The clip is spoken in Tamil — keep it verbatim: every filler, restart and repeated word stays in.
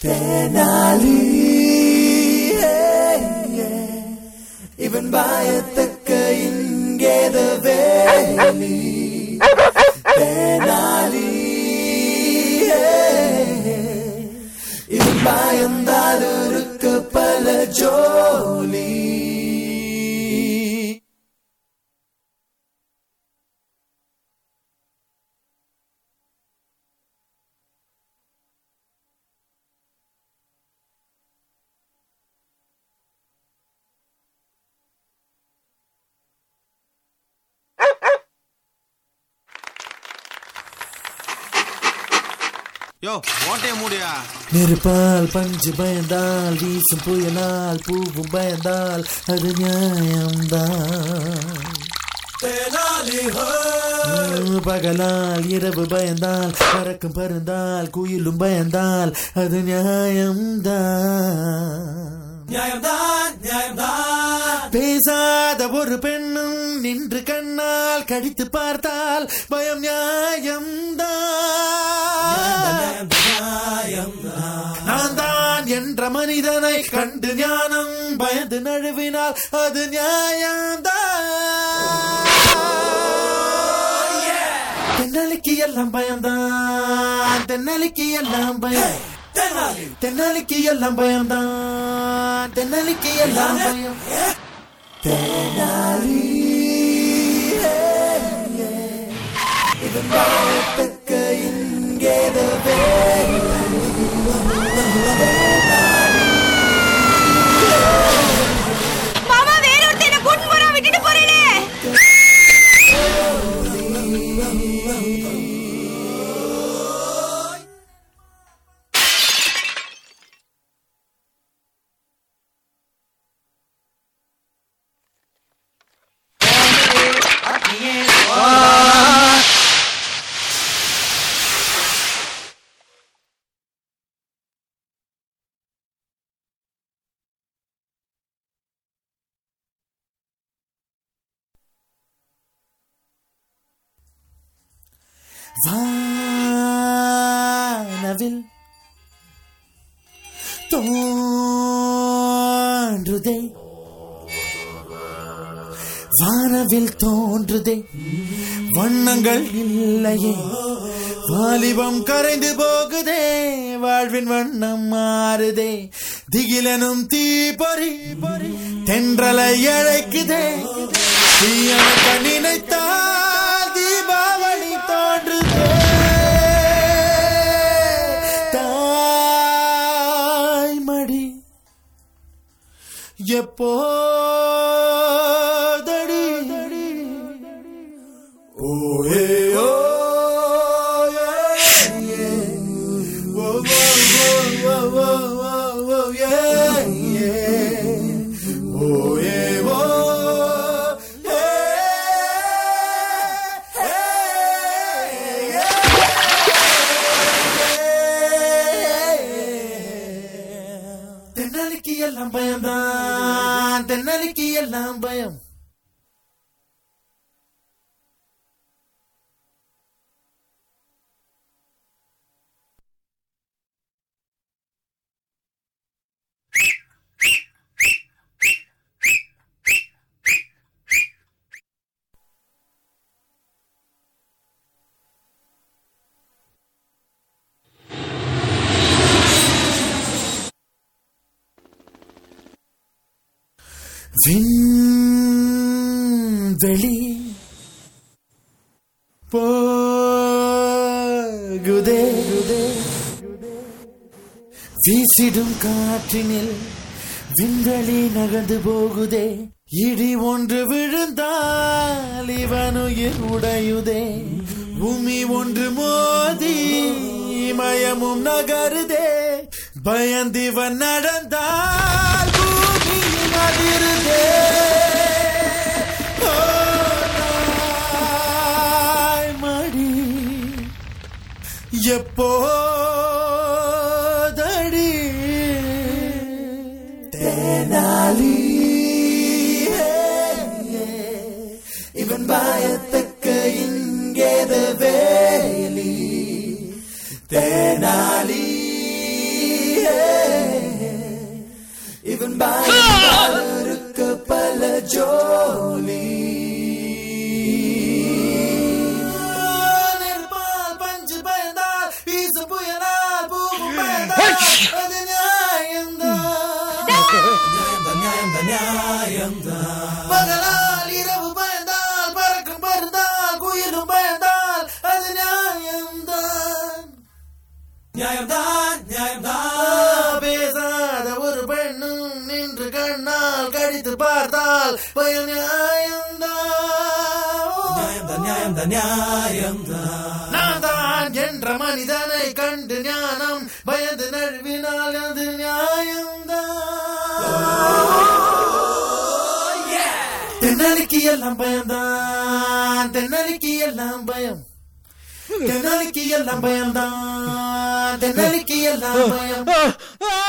தேனாலி இவன் பயத்தக்க இங்கேத வேலி தேனாலி இவன் பயந்தால் இருக்க பல ஜோலி. யோ ஓட்டைய மூடியா. நெருப்பால் பஞ்சு பயந்தால் வீசும் புயலால் பூவும் பயந்தால் அது நியாயம்தான். பகலால் இரவு பயந்தால் பறக்கும் பருந்தால் குயிலும் பயந்தால் அது நியாயம்தான். பேசாத ஒரு பெண்ணும் நின்று கண்ணால் கடித்து பார்த்தால் பயம் நியாயம்தான். நான் தான் என்ற மனிதனை கண்டு ஞானம் பயந்து நழுவினால் அது நியாயம்தான். தென்னாலிக்கு எல்லாம் பயம்தான், தென்னாலிக்கு எல்லாம் பயம், தென்னாலிக்கு எல்லாம் பயம்தான், தென்னாலிக்கு எல்லாம் பயம். தென்னாலி இவன் பயத்தக்க இங்கேத வேலி. மாமா வேற ஒருத்தனை கூட்டி போறா விட்டுட்டு போறேனே. வானவில் தோன்றுதே, வானவில் தோன்றுதே, வண்ணங்கள் இல்லையே, வாலிபம் கரைந்து போகுதே, வாழ்வின் வண்ணம் மாறுதே, திகிலனும் தீபொறி தென்றலை அழைக்குதே, தீயணைக்க நினைத்தால் தீபாவளி தோன்றுதே. தாய்மடி எப்போதடி ஓயே ஓ தென்னாலிக்கு எல்லாம் பயம்தான், தென்னாலிக்கு எல்லாம் பயம். விண்வெளி போகுதே, வீசிடும் காற்றினில் விண்வெளி நகர்ந்து போகுதே, இடி ஒன்று விழுந்தால் இவனுயிர் உடையுதே, பூமி ஒன்று மோதி மயமும் நகருதே, பயந்திவன் நடந்தால் பூமி அதிருதே. தாய்மடி எப்போதடி தேனாலி இவன் பயத்தக்க இங்கேத வேலி. தேனாலி நியாயம்தான். பகலால் இரவு பயந்தால் பறக்கும் பருந்தால் குயிலும் பயந்தால் அது நியாயம்தான். நியாயம்தான் நியாயம்தான். பேசாத ஒரு பெண்ணும் நின்று கண்ணால் கடித்து பார்த்தால் பயம் நியாயம்தான். நியாயம்தான் நியாயம்தான் நியாயம்தான். நான் தான் என்ற மனிதனை கண்டு ஞானம் பயந்து நழுவினால் அது நியாயம்தான். தென்னாலிக்கு எல்லாம் பயம்தான். தென்னாலிக்கு எல்லாம் பயம். தென்னாலிக்கு எல்லாம் பயம்தான். தென்னாலிக்கு எல்லாம் பயம்.